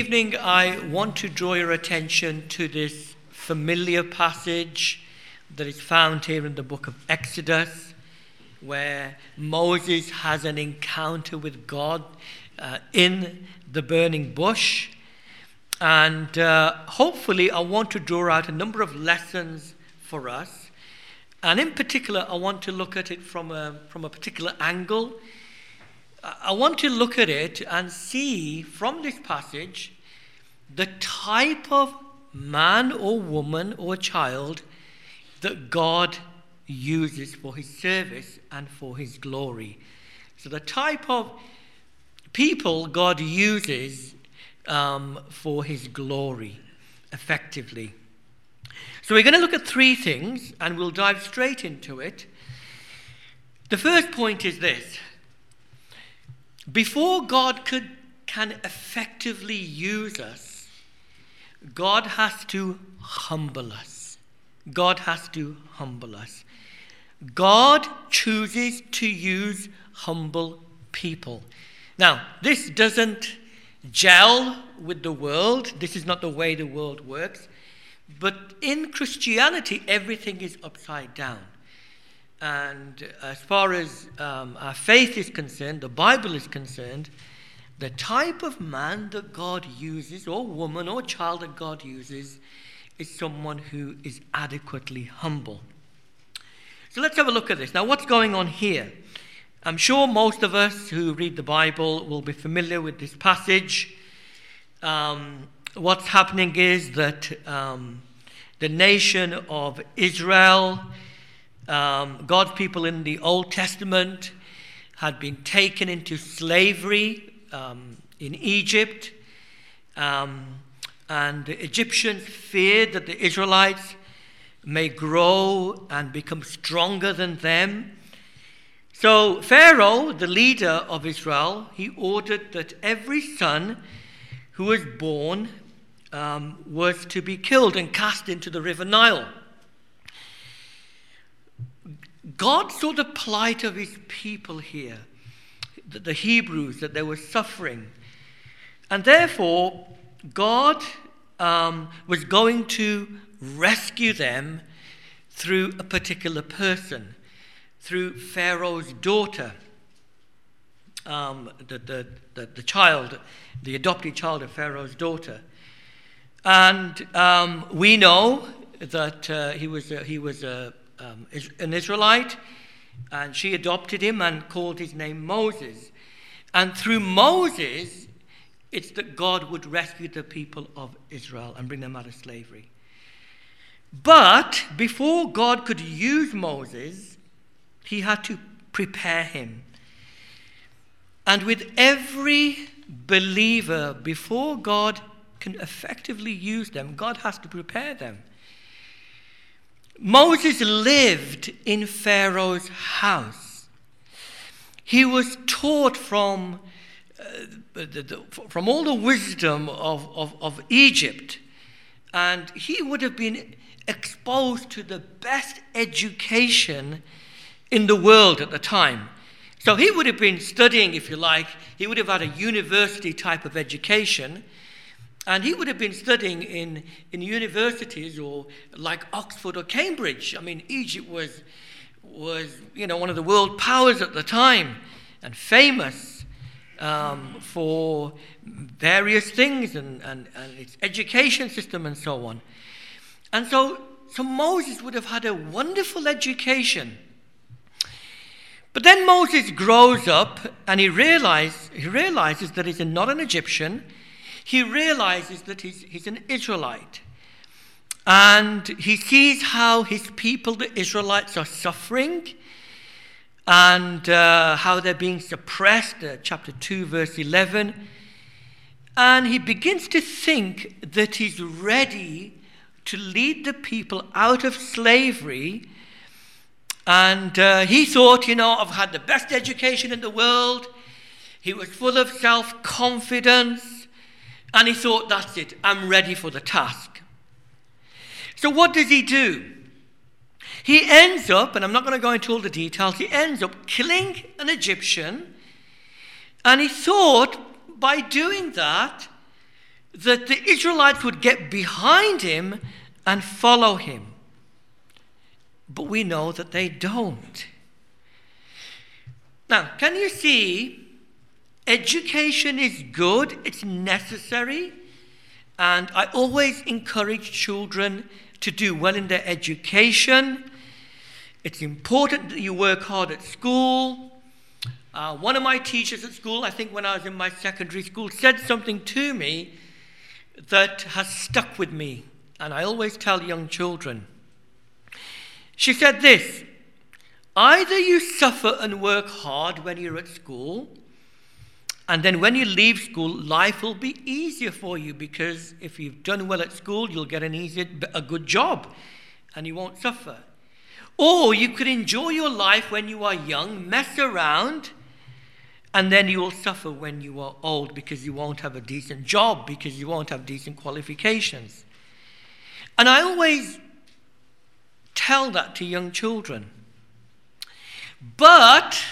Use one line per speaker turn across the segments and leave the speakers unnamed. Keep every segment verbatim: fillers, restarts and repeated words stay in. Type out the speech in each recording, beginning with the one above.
evening, I want to draw your attention to this familiar passage that is found here in the book of Exodus, where Moses has an encounter with God uh, in the burning bush. And uh, hopefully, I want to draw out a number of lessons for us. And in particular, I want to look at it from a, from a particular angle. I want to look at it and see from this passage the type of man or woman or child that God uses for his service and for his glory. So the type of people God uses um, for his glory effectively. So we're going to look at three things and we'll dive straight into it. The first point is this. Before God could, can effectively use us, God has to humble us. God has to humble us. God chooses to use humble people. Now, this doesn't gel with the world. This is not the way the world works. But in Christianity, everything is upside down. And as far as um, our faith is concerned, the Bible is concerned, the type of man that God uses, or woman or child that God uses, is someone who is adequately humble. So let's have a look at this. Now, what's going on here? I'm sure most of us who read the Bible will be familiar with this passage. Um, what's happening is that um, the nation of Israel, Um, God's people in the Old Testament had been taken into slavery um, in Egypt, um, and the Egyptians feared that the Israelites may grow and become stronger than them. So Pharaoh, the leader of Israel, he ordered that every son who was born um, was to be killed and cast into the river Nile. God saw the plight of his people here, the Hebrews, that they were suffering. And therefore, God um, was going to rescue them through a particular person, through Pharaoh's daughter, um, the, the, the, the child, the adopted child of Pharaoh's daughter. And um, we know that uh, he was a, he was a Um, an Israelite, and she adopted him and called his name Moses. And through Moses, it's that God would rescue the people of Israel and bring them out of slavery. But before God could use Moses, he had to prepare him. And with every believer, before God can effectively use them, God has to prepare them. Moses lived in Pharaoh's house. He was taught from, uh, the, the, from all the wisdom of, of, of Egypt. And he would have been exposed to the best education in the world at the time. So he would have been studying, if you like, he would have had a university type of education. And he would have been studying in, in universities or like Oxford or Cambridge. I mean, Egypt was, was you know, one of the world powers at the time and famous um, for various things and, and, and its education system and so on. And so, so Moses would have had a wonderful education. But then Moses grows up and he, realize, he realizes that he's not an Egyptian. He realizes that he's, he's an Israelite. And he sees how his people, the Israelites, are suffering and uh, how they're being suppressed, uh, chapter two, verse eleven. And he begins to think that he's ready to lead the people out of slavery. And uh, he thought, you know, I've had the best education in the world. He was full of self-confidence. And he thought, that's it, I'm ready for the task. So what does he do? He ends up, and I'm not going to go into all the details, he ends up killing an Egyptian. And he thought, by doing that, that the Israelites would get behind him and follow him. But we know that they don't. Now, can you see, education is good, it's necessary, and I always encourage children to do well in their education. It's important that you work hard at school. Uh, one of my teachers at school, I think when I was in my secondary school, said something to me that has stuck with me, and I always tell young children. She said this: either you suffer and work hard when you're at school, and then when you leave school, life will be easier for you, because if you've done well at school, you'll get an easy, a good job, and you won't suffer. Or you could enjoy your life when you are young, mess around, and then you will suffer when you are old, because you won't have a decent job, because you won't have decent qualifications. And I always tell that to young children. But,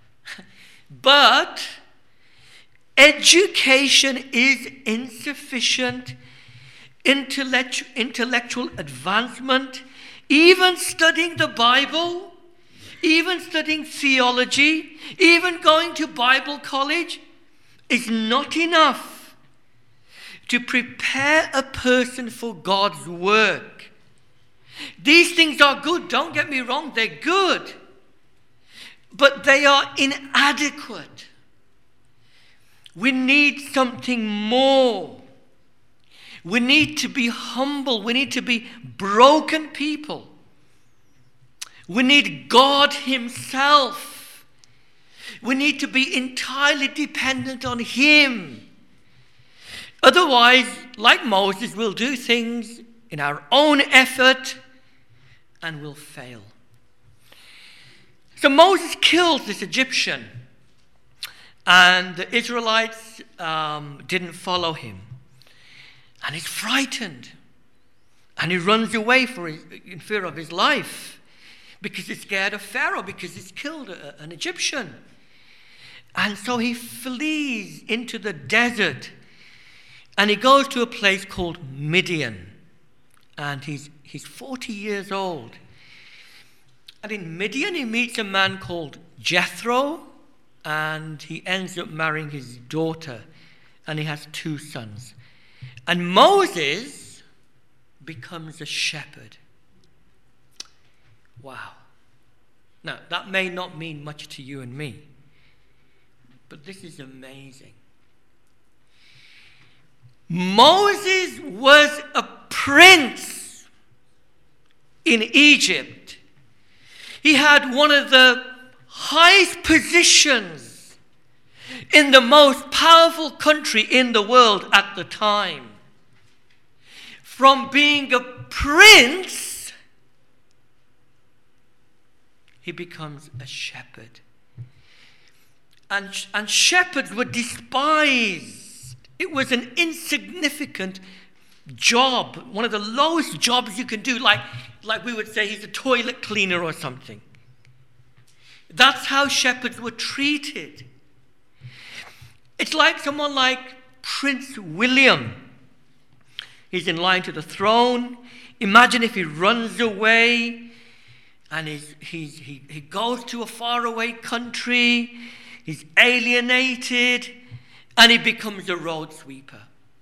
but, education is insufficient. Intellect, intellectual advancement, even studying the Bible, even studying theology, even going to Bible college, is not enough to prepare a person for God's work. These things are good, don't get me wrong, they're good, but they are inadequate. We need something more. We need to be humble. We need to be broken people. We need God himself. We need to be entirely dependent on him. Otherwise, like Moses, we'll do things in our own effort and we'll fail. So Moses kills this Egyptian, and the Israelites um, didn't follow him. And he's frightened. And he runs away for his, in fear of his life, because he's scared of Pharaoh, because he's killed a, an Egyptian. And so he flees into the desert. And he goes to a place called Midian. And he's, he's forty years old. And in Midian he meets a man called Jethro. And he ends up marrying his daughter. And he has two sons. And Moses becomes a shepherd. Wow. Now, that may not mean much to you and me, but this is amazing. Moses was a prince in Egypt. He had one of the highest positions in the most powerful country in the world at the time. From being a prince, he becomes a shepherd. And, and shepherds were despised. It was an insignificant job, one of the lowest jobs you can do, like, like we would say he's a toilet cleaner or something. That's how shepherds were treated. It's like someone like Prince William. He's in line to the throne. Imagine if he runs away and he's, he's, he, he goes to a faraway country, he's alienated, and he becomes a road sweeper.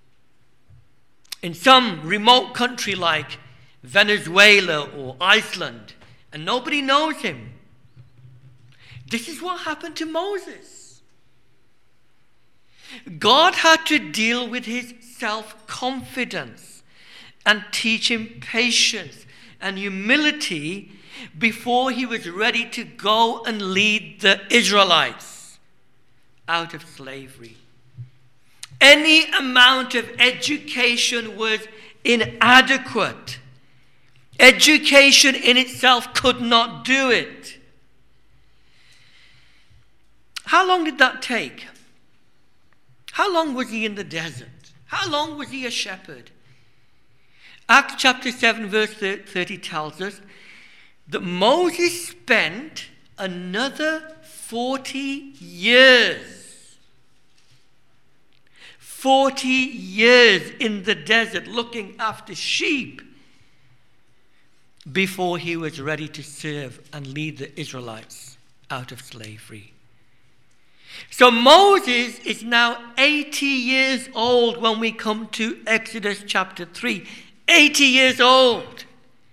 In some remote country like Venezuela or Iceland, and nobody knows him. This is what happened to Moses. God had to deal with his self-confidence and teach him patience and humility before he was ready to go and lead the Israelites out of slavery. Any amount of education was inadequate. Education in itself could not do it. How long did that take? How long was he in the desert? How long was he a shepherd? Acts chapter seven verse thirty tells us that Moses spent another forty years. forty years in the desert looking after sheep before he was ready to serve and lead the Israelites out of slavery. So Moses is now eighty years old when we come to Exodus chapter three. eighty years old.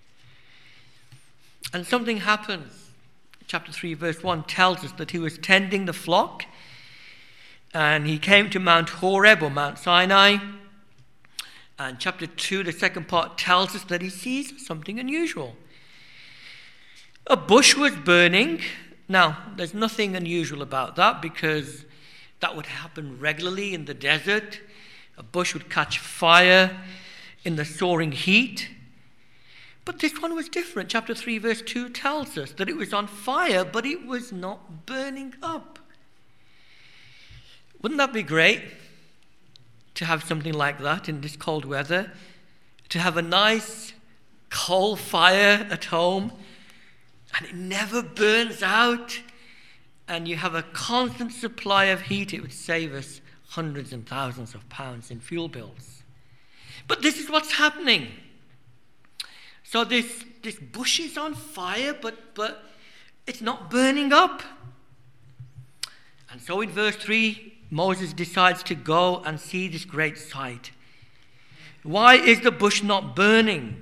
And something happens. Chapter three verse one tells us that he was tending the flock and he came to Mount Horeb or Mount Sinai. And chapter two, the second part, tells us that he sees something unusual. A bush was burning. Now, there's nothing unusual about that because that would happen regularly in the desert. A bush would catch fire in the soaring heat. But this one was different. Chapter three, verse two tells us that it was on fire, but it was not burning up. Wouldn't that be great to have something like that in this cold weather? To have a nice coal fire at home and it never burns out and you have a constant supply of heat. It would save us hundreds and thousands of pounds in fuel bills. But this is what's happening. So this, this bush is on fire, but, but it's not burning up. And so in verse three, Moses decides to go and see this great sight. Why is the bush not burning?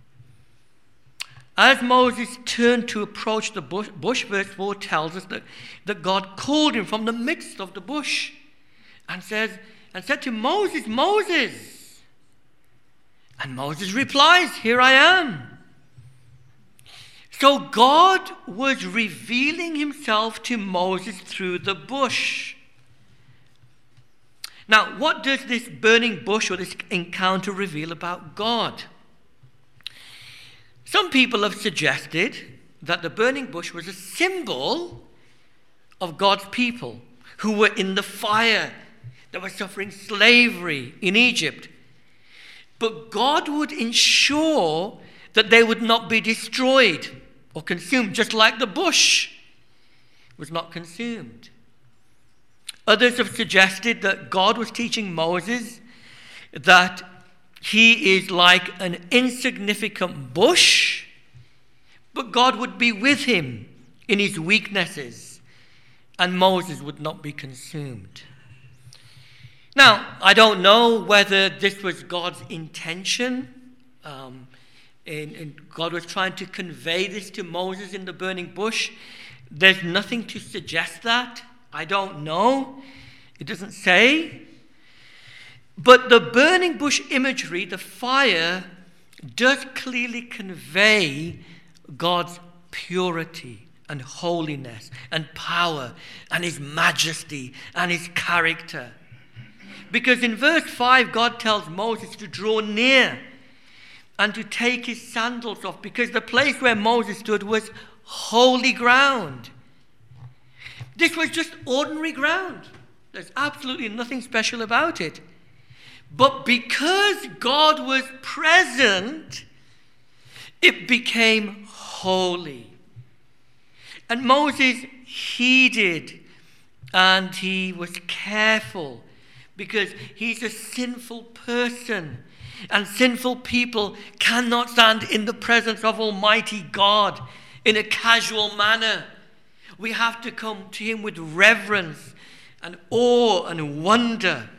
As Moses turned to approach the bush, bush verse four tells us that, that God called him from the midst of the bush and says, and said to Moses, Moses. And Moses replies, here I am. So God was revealing himself to Moses through the bush. Now, what does this burning bush or this encounter reveal about God? Some people have suggested that the burning bush was a symbol of God's people who were in the fire, that were suffering slavery in Egypt. But God would ensure that they would not be destroyed or consumed, just like the bush was not consumed. Others have suggested that God was teaching Moses that he is like an insignificant bush, but God would be with him in his weaknesses, and Moses would not be consumed. Now, I don't know whether this was God's intention. Um, and, and God was trying to convey this to Moses in the burning bush. There's nothing to suggest that. I don't know. It doesn't say. But the burning bush imagery, the fire, does clearly convey God's purity and holiness and power and his majesty and his character. Because in verse five, God tells Moses to draw near and to take his sandals off, because the place where Moses stood was holy ground. This was just ordinary ground. There's absolutely nothing special about it. But because God was present, it became holy. And Moses heeded and he was careful, because he's a sinful person. And sinful people cannot stand in the presence of Almighty God in a casual manner. We have to come to him with reverence and awe and wonder.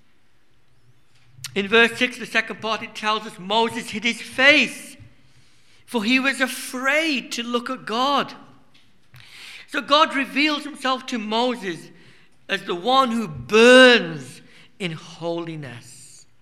In verse six, the second part, it tells us Moses hid his face, for he was afraid to look at God. So God reveals himself to Moses as the one who burns in holiness.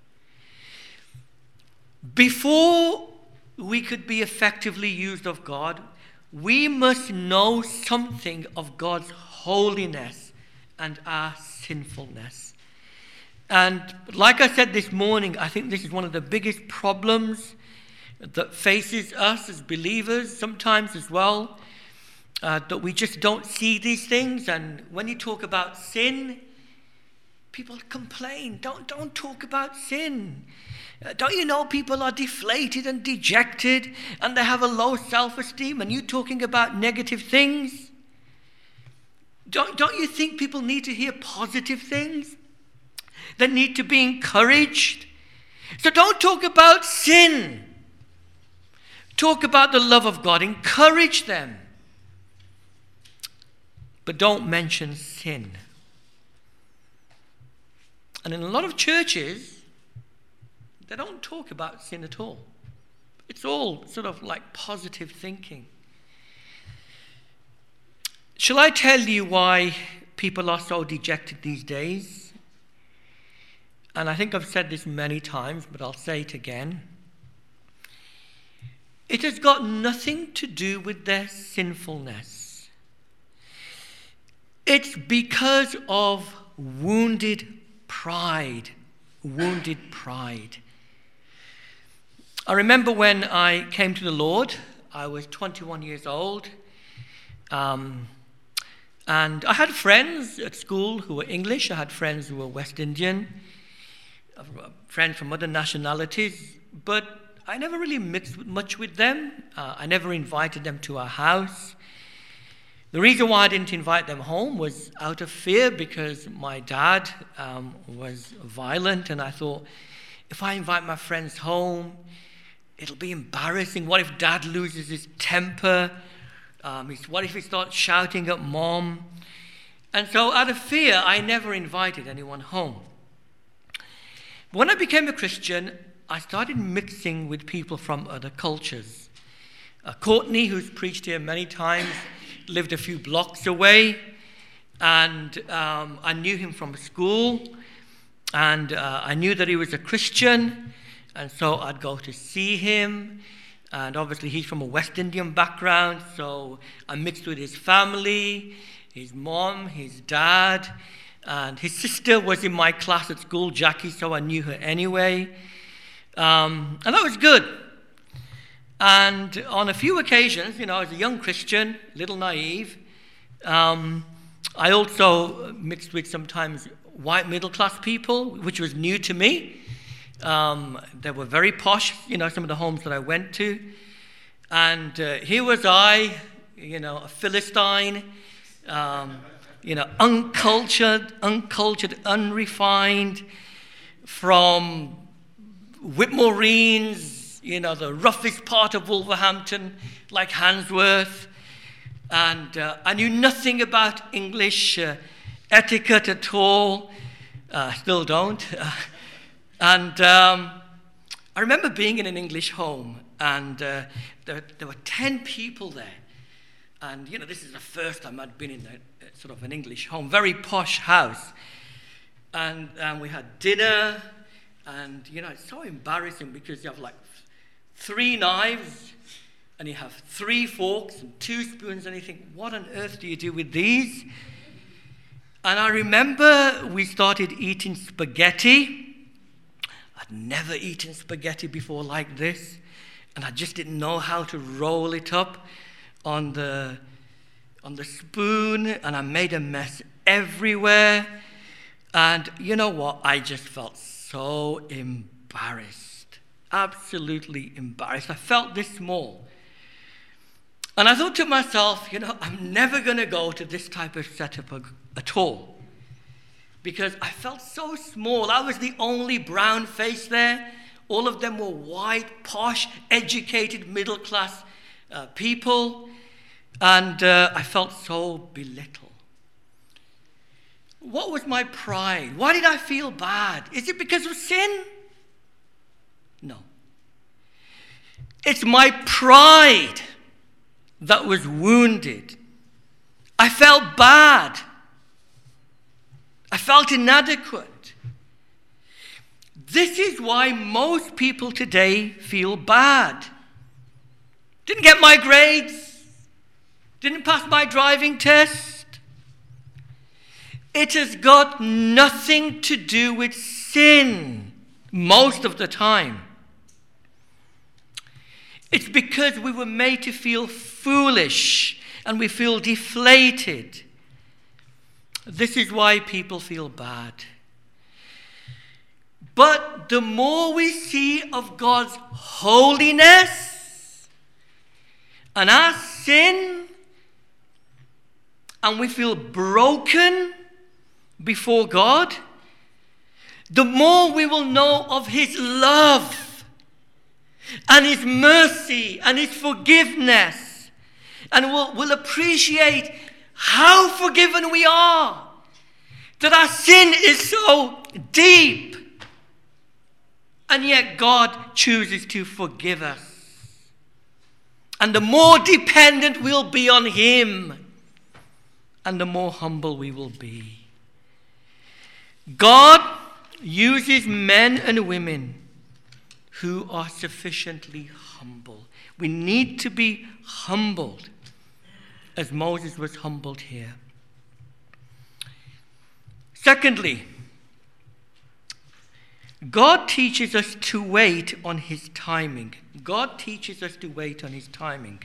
Before we could be effectively used of God, we must know something of God's holiness and our sinfulness. And like I said this morning, I think this is one of the biggest problems that faces us as believers sometimes as well, uh, that we just don't see these things. And when you talk about sin, people complain. Don't, don't talk about sin. Uh, don't you know people are deflated and dejected and they have a low self-esteem, and you talking about negative things? Don't, don't you think people need to hear positive things? that need to be encouraged. So don't talk about sin. Talk about the love of God. Encourage them. But don't mention sin. And in a lot of churches, they don't talk about sin at all. It's all sort of like positive thinking. Shall I tell you why people are so dejected these days? And I think I've said this many times, but I'll say it again. It has got nothing to do with their sinfulness. It's because of wounded pride. Wounded pride. I remember when I came to the Lord, I was twenty-one years old. Um, and I had friends at school who were English. I had friends who were West Indian, friends from other nationalities. But I never really mixed much with them. Uh, I never invited them to our house. The reason why I didn't invite them home was out of fear, because my dad um, was violent, and I thought, if I invite my friends home, it'll be embarrassing. What if Dad loses his temper? Um, what if he starts shouting at Mom? And so out of fear, I never invited anyone home. But when I became a Christian, I started mixing with people from other cultures. Uh, Courtney, who's preached here many times, lived a few blocks away, and um, I knew him from school, and uh, I knew that he was a Christian, and so I'd go to see him, and obviously he's from a West Indian background, so I mixed with his family, his mom, his dad, and his sister was in my class at school, Jackie, so I knew her anyway, um, and that was good. And on a few occasions, you know, as a young Christian, a little naive, um, I also mixed with sometimes white middle-class people, which was new to me. Um, they were very posh, you know, some of the homes that I went to. And uh, here was I, you know, a Philistine, um, you know, uncultured, uncultured, unrefined, from Whitmoreens, you know, the roughest part of Wolverhampton, like Handsworth. And uh, I knew nothing about English uh, etiquette at all. Uh, still don't. and um, I remember being in an English home, and uh, there, there were ten people there. And, you know, this is the first time I'd been in a, sort of an English home, very posh house. And, and we had dinner, and, you know, it's so embarrassing because you have like three knives, and you have three forks and two spoons, and you think, what on earth do you do with these? And I remember we started eating spaghetti. I'd never eaten spaghetti before like this, and I just didn't know how to roll it up on the, on the spoon, and I made a mess everywhere. And you know what? I just felt so embarrassed. Absolutely embarrassed. I felt this small. And I thought to myself, you know, I'm never going to go to this type of setup at all. Because I felt so small. I was the only brown face there. All of them were white, posh, educated, middle-class uh, people. And uh, I felt so belittled. What was my pride? Why did I feel bad? Is it because of sin? No. It's my pride that was wounded. I felt bad. I felt inadequate. This is why most people today feel bad. Didn't get my grades. Didn't pass my driving test. It has got nothing to do with sin most of the time. It's because we were made to feel foolish and we feel deflated. This is why people feel bad. But the more we see of God's holiness and our sin, and we feel broken before God, the more we will know of his love and his mercy and his forgiveness. And we'll, we'll appreciate how forgiven we are. That our sin is so deep. And yet God chooses to forgive us. And the more dependent we'll be on him, and the more humble we will be. God uses men and women who are sufficiently humble. We need to be humbled as Moses was humbled here. Secondly, God teaches us to wait on his timing. God teaches us to wait on his timing.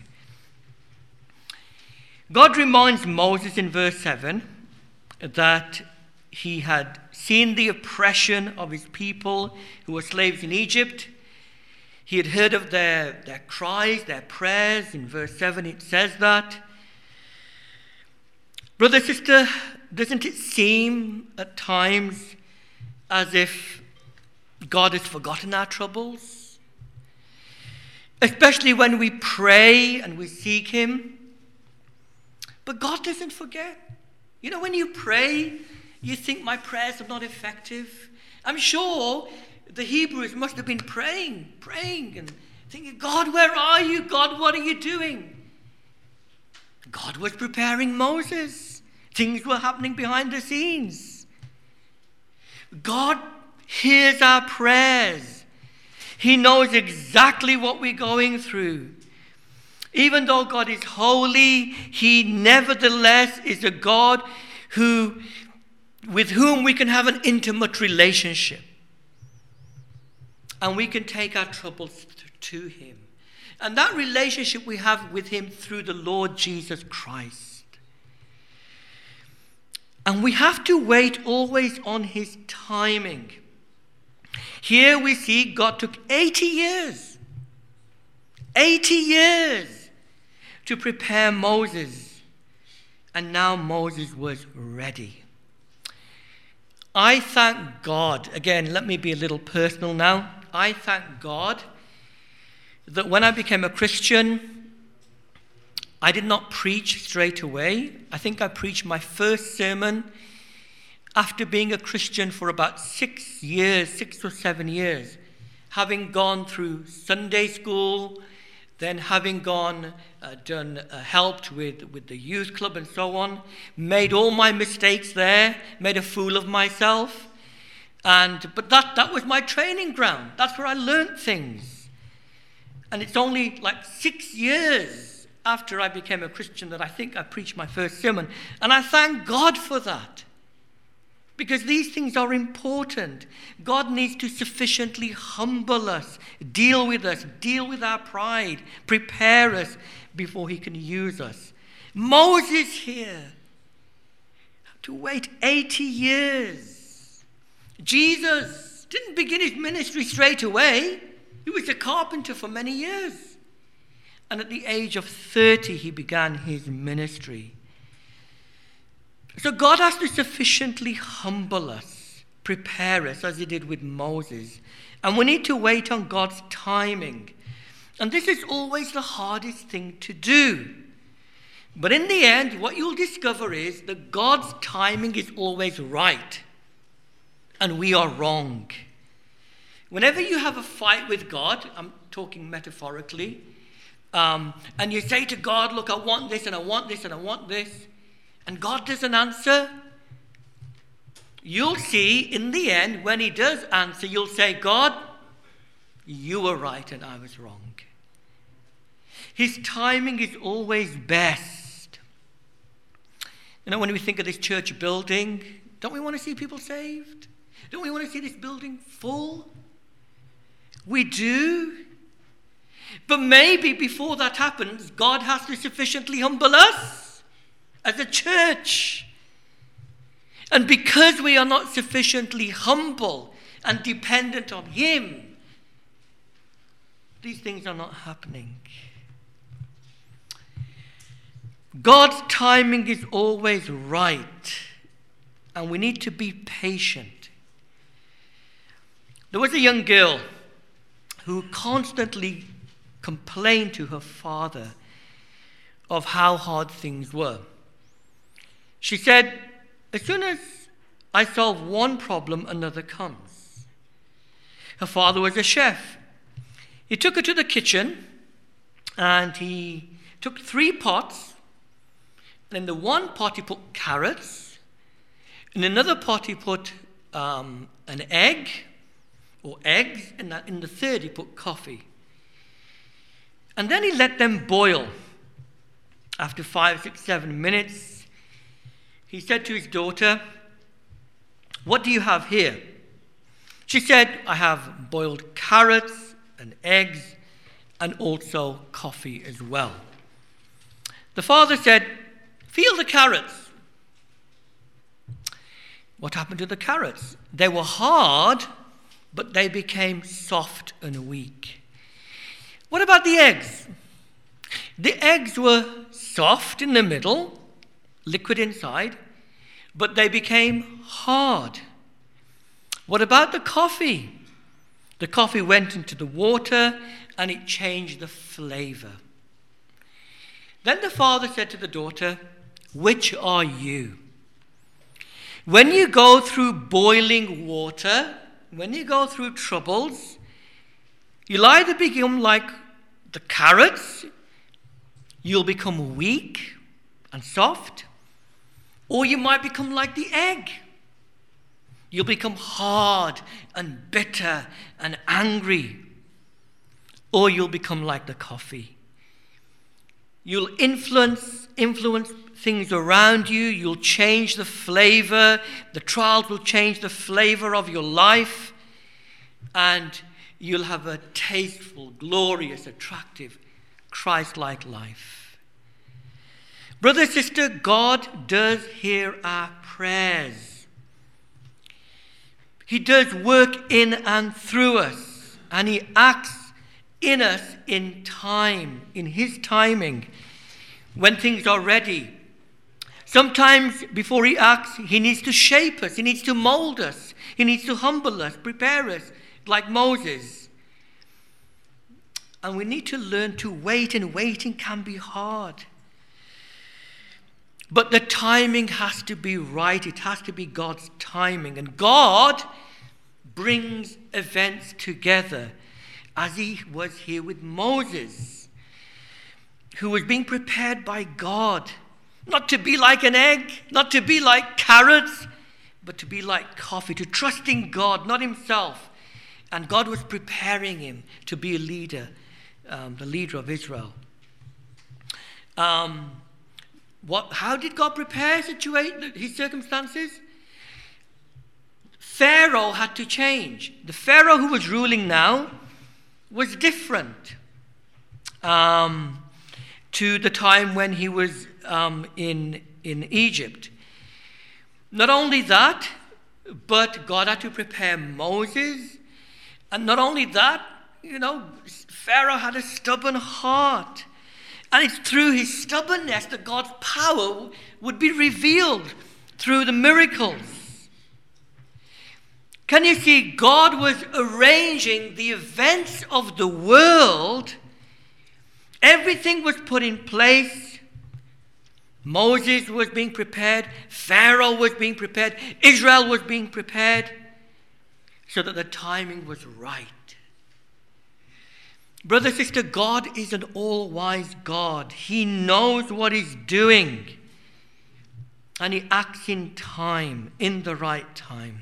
God reminds Moses in verse seven that he had seen the oppression of his people who were slaves in Egypt. He had heard of their, their cries, their prayers. In verse seven it says that. Brother, sister, doesn't it seem at times as if God has forgotten our troubles? Especially when we pray and we seek him. But God doesn't forget. You know, when you pray, you think my prayers are not effective. I'm sure the Hebrews must have been praying, praying and thinking, God, where are you? God, what are you doing? God was preparing Moses. Things were happening behind the scenes. God hears our prayers. He knows exactly what we're going through. Even though God is holy, he nevertheless is a God who, with whom we can have an intimate relationship. And we can take our troubles to him. And that relationship we have with him through the Lord Jesus Christ. And we have to wait always on his timing. Here we see God took eighty years. eighty years to prepare Moses. And now Moses was ready. I thank God. Again, let me be a little personal now. I thank God that when I became a Christian, I did not preach straight away. I think I preached my first sermon after being a Christian for about six years, six or seven years, having gone through Sunday school, then having gone, uh, done, uh, helped with, with the youth club and so on, made all my mistakes there, made a fool of myself. And but that, that was my training ground. That's where I learned things. And it's only like six years after I became a Christian that I think I preached my first sermon. And I thank God for that. Because these things are important. God needs to sufficiently humble us, deal with us, deal with our pride, prepare us before he can use us. Moses here had to wait eighty years. Jesus didn't begin his ministry straight away. He was a carpenter for many years. And at the age of thirty, he began his ministry. So God has to sufficiently humble us, prepare us, as he did with Moses. And we need to wait on God's timing. And this is always the hardest thing to do. But in the end, what you'll discover is that God's timing is always right. And we are wrong. Whenever you have a fight with God, I'm talking metaphorically, um, and you say to God, look, I want this and I want this and I want this, and God doesn't answer, you'll see in the end, when he does answer, you'll say, God, you were right and I was wrong. His timing is always best. You know, when we think of this church building, don't we want to see people saved? Don't we want to see this building full? We do. But maybe before that happens, God has to sufficiently humble us as a church. And because we are not sufficiently humble and dependent on him, these things are not happening. God's timing is always right, and we need to be patient. There was a young girl who constantly complained to her father of how hard things were. She said, as soon as I solve one problem, another comes. Her father was a chef. He took her to the kitchen and he took three pots. And in the one pot he put carrots. In another pot he put um, an egg or eggs. And in the third he put coffee. And then he let them boil. After five, six, seven minutes, he said to his daughter, "What do you have here?" She said, "I have boiled carrots and eggs and also coffee as well." The father said, "Feel the carrots." What happened to the carrots? They were hard, but they became soft and weak. What about the eggs? The eggs were soft in the middle, liquid inside, but they became hard. What about the coffee? The coffee went into the water and it changed the flavor. Then the father said to the daughter, "Which are you? When you go through boiling water, when you go through troubles, you'll either become like the carrots, you'll become weak and soft, or you might become like the egg. You'll become hard and bitter and angry, or you'll become like the coffee. You'll influence, influence things around you. You'll change the flavor. The trials will change the flavor of your life, and you'll have a tasteful, glorious, attractive, Christ-like life." Brother, sister, God does hear our prayers. He does work in and through us, and he acts in us in time, in his timing, when things are ready. Sometimes before he acts, he needs to shape us, he needs to mold us, he needs to humble us, prepare us, like Moses. And we need to learn to wait, and waiting can be hard. But the timing has to be right. It has to be God's timing. And God brings events together, as he was here with Moses, who was being prepared by God, not to be like an egg, not to be like carrots, but to be like coffee, to trust in God, not himself. And God was preparing him to be a leader, um, the leader of Israel. Um, what? How did God prepare situa- his circumstances? Pharaoh had to change. The Pharaoh who was ruling now was different um, to the time when he was um, in, in Egypt. Not only that, but God had to prepare Moses. And not only that, you know, Pharaoh had a stubborn heart. And it's through his stubbornness that God's power would be revealed through the miracles. Can you see? God was arranging the events of the world. Everything was put in place. Moses was being prepared. Pharaoh was being prepared. Israel was being prepared, so that the timing was right. Brother, sister, God is an all-wise God. He knows what he's doing. And he acts in time, in the right time.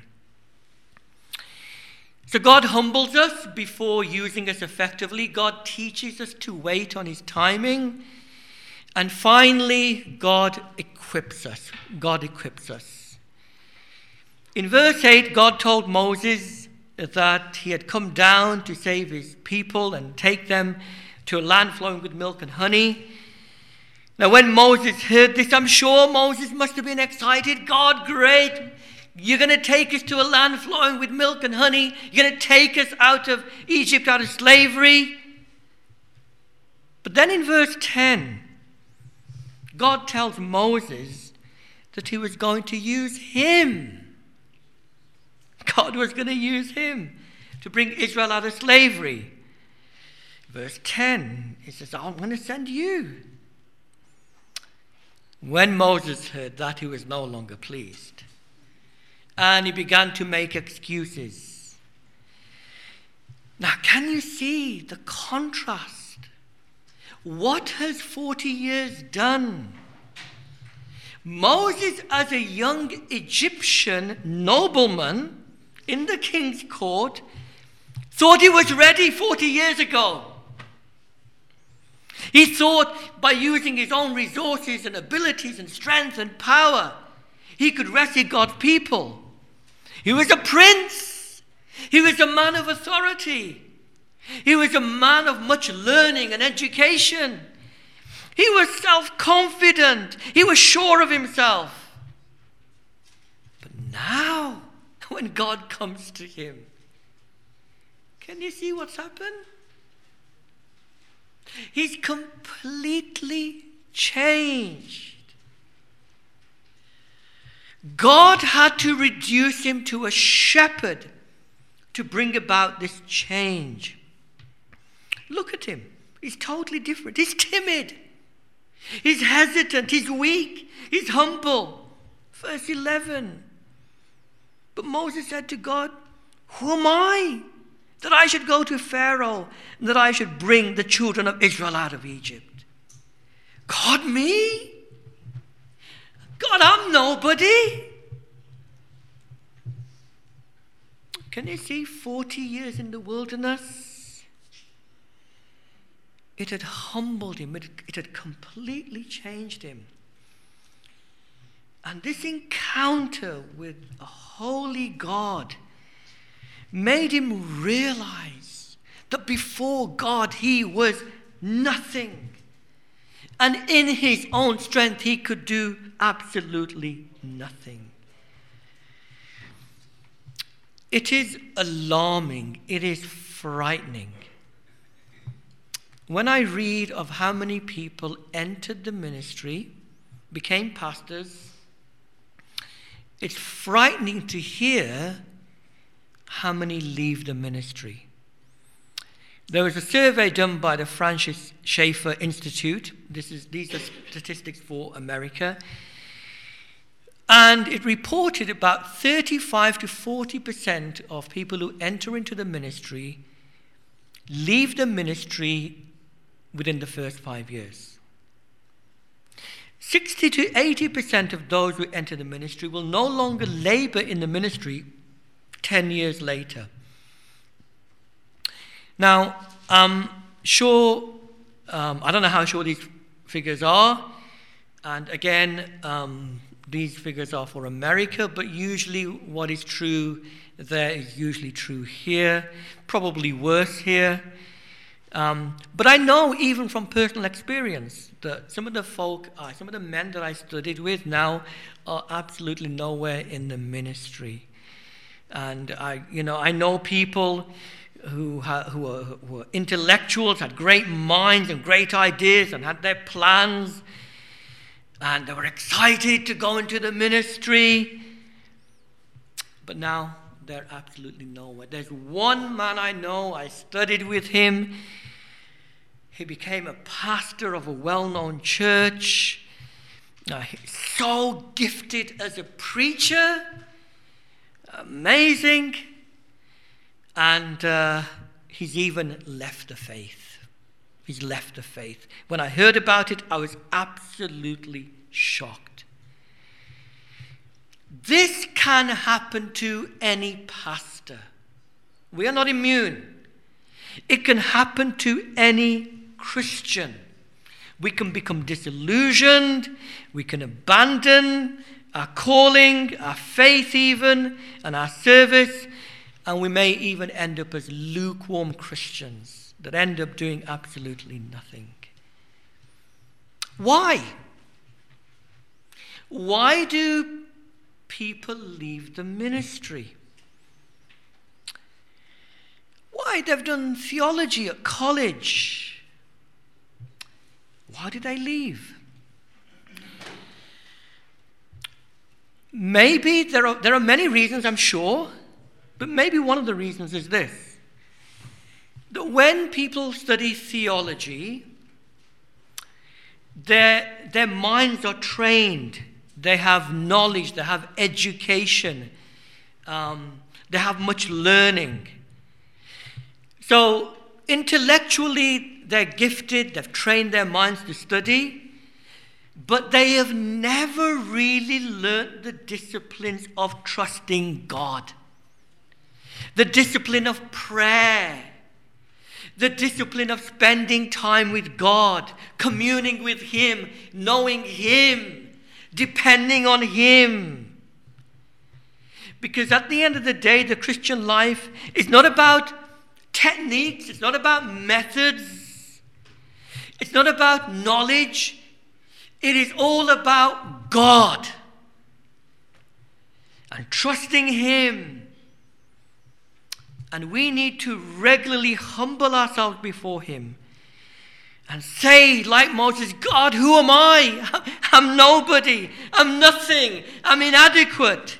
So God humbles us before using us effectively. God teaches us to wait on his timing. And finally, God equips us. God equips us. In verse eight, God told Moses that he had come down to save his people and take them to a land flowing with milk and honey. Now, when Moses heard this, I'm sure Moses must have been excited. God, great. You're going to take us to a land flowing with milk and honey. You're going to take us out of Egypt, out of slavery. But then in verse ten, God tells Moses that he was going to use him. God was going to use him. to bring Israel out of slavery. Verse ten, he says, I'm going to send you. When Moses heard that, he was no longer pleased. And he began to make excuses. Now, can you see the contrast? What has forty years done? Moses, as a young Egyptian nobleman in the king's court, thought he was ready forty years ago. He thought by using his own resources and abilities and strength and power, he could rescue God's people. He was a prince. He was a man of authority. He was a man of much learning and education. He was self-confident. He was sure of himself. But now, when God comes to him, can you see what's happened? He's completely changed. God had to reduce him to a shepherd to bring about this change. Look at him. He's totally different. He's timid. He's hesitant. He's weak. He's humble. Verse eleven. But Moses said to God, who am I that I should go to Pharaoh and that I should bring the children of Israel out of Egypt? God, me? God, I'm nobody. Can you see forty years in the wilderness? It had humbled him. It, it had completely changed him. And this encounter with a holy God made him realize that before God he was nothing. And in his own strength he could do absolutely nothing. It is alarming. It is frightening. When I read of how many people entered the ministry, became pastors, it's frightening to hear how many leave the ministry. There was a survey done by the Francis Schaeffer Institute. This is, these are statistics for America. And it reported about thirty-five to forty percent of people who enter into the ministry leave the ministry within the first five years. sixty to eighty percent of those who enter the ministry will no longer labor in the ministry ten years later. Now, I'm sure, um, I don't know how sure these figures are, and again, um, these figures are for America, but usually what is true there is usually true here, probably worse here. Um, but I know even from personal experience that some of the folk, uh, some of the men that I studied with now are absolutely nowhere in the ministry. And I, you know, I know people who, ha- who, are, who are intellectuals, had great minds and great ideas and had their plans, and they were excited to go into the ministry, but now they're absolutely nowhere. There's one man I know, I studied with him. He became a pastor of a well-known church. Uh, he's so gifted as a preacher. Amazing. And uh, he's even left the faith. He's left the faith. When I heard about it, I was absolutely shocked. This can happen to any pastor. We are not immune. It can happen to any Christian. We can become disillusioned. We can abandon our calling, our faith even, and our service. And we may even end up as lukewarm Christians that end up doing absolutely nothing. Why? Why do people leave the ministry? Why? They've done theology at college. Why did they leave? Maybe there are, there are many reasons, I'm sure, but maybe one of the reasons is this. that when people study theology, their, their minds are trained. They have knowledge, they have education, um, they have much learning. So intellectually, they're gifted, they've trained their minds to study, but they have never really learnt the disciplines of trusting God, the discipline of prayer, the discipline of spending time with God, communing with Him, knowing Him, depending on Him. Because at the end of the day, the Christian life is not about techniques, it's not about methods, it's not about knowledge. It is all about God and trusting Him. And we need to regularly humble ourselves before Him and say, like Moses, God, who am I? I'm nobody. I'm nothing. I'm inadequate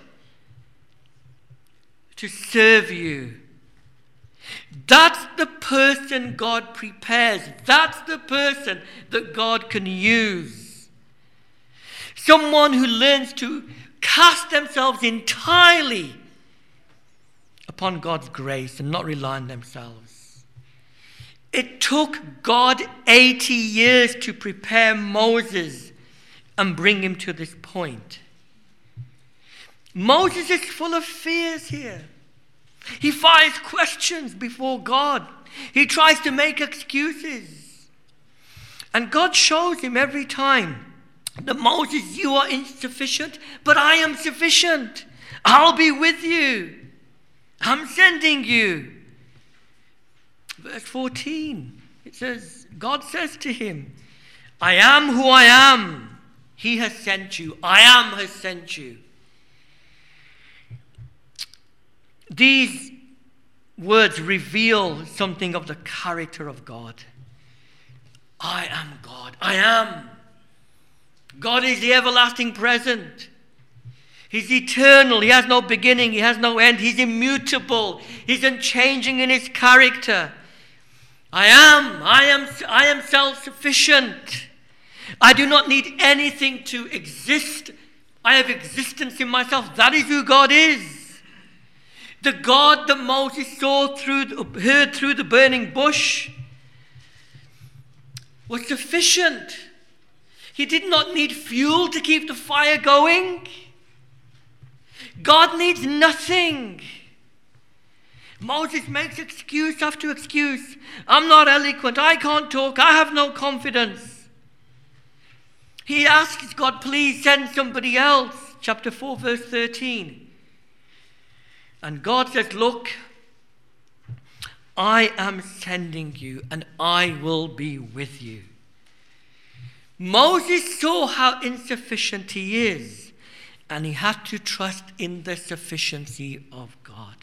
to serve you. That's the person God prepares. That's the person that God can use. Someone who learns to cast themselves entirely upon God's grace and not rely on themselves. It took God eighty years to prepare Moses and bring him to this point. Moses is full of fears here. He fires questions before God. He tries to make excuses. And God shows him every time that Moses, you are insufficient, but I am sufficient. I'll be with you. I'm sending you. Verse fourteen, it says, God says to him, I am who I am. He has sent you. I am has sent you. These words reveal something of the character of God. I am God. I am. God is the everlasting present. He's eternal. He has no beginning. He has no end. He's immutable. He's unchanging in his character. I am. I am, I am self-sufficient. I do not need anything to exist. I have existence in myself. That is who God is. The God that Moses saw through, heard through the burning bush was sufficient. He did not need fuel to keep the fire going. God needs nothing. Moses makes excuse after excuse. I'm not eloquent. I can't talk. I have no confidence. He asks God, please send somebody else. Chapter four, verse thirteen. And God says, look, I am sending you and I will be with you. Moses saw how insufficient he is, and he had to trust in the sufficiency of God.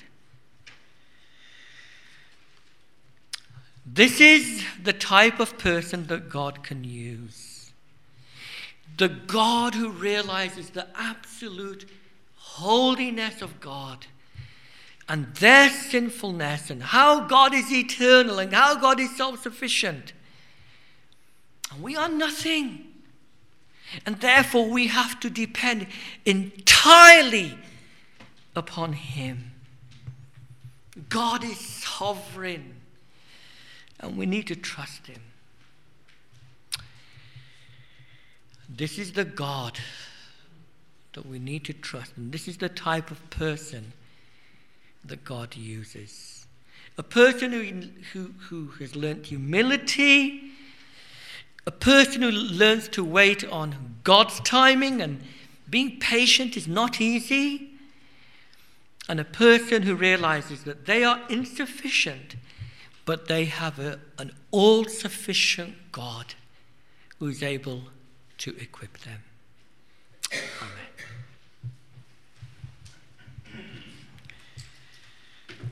This is the type of person that God can use. The God who realizes the absolute holiness of God and their sinfulness and how God is eternal and how God is self-sufficient. And we are nothing. And therefore we have to depend entirely upon Him. God is sovereign. And we need to trust Him. This is the God that we need to trust. And this is the type of person that God uses. A person who, who, who has learnt humility. A person who learns to wait on God's timing, and being patient is not easy. And a person who realizes that they are insufficient, but they have a, an all-sufficient God who is able to equip them.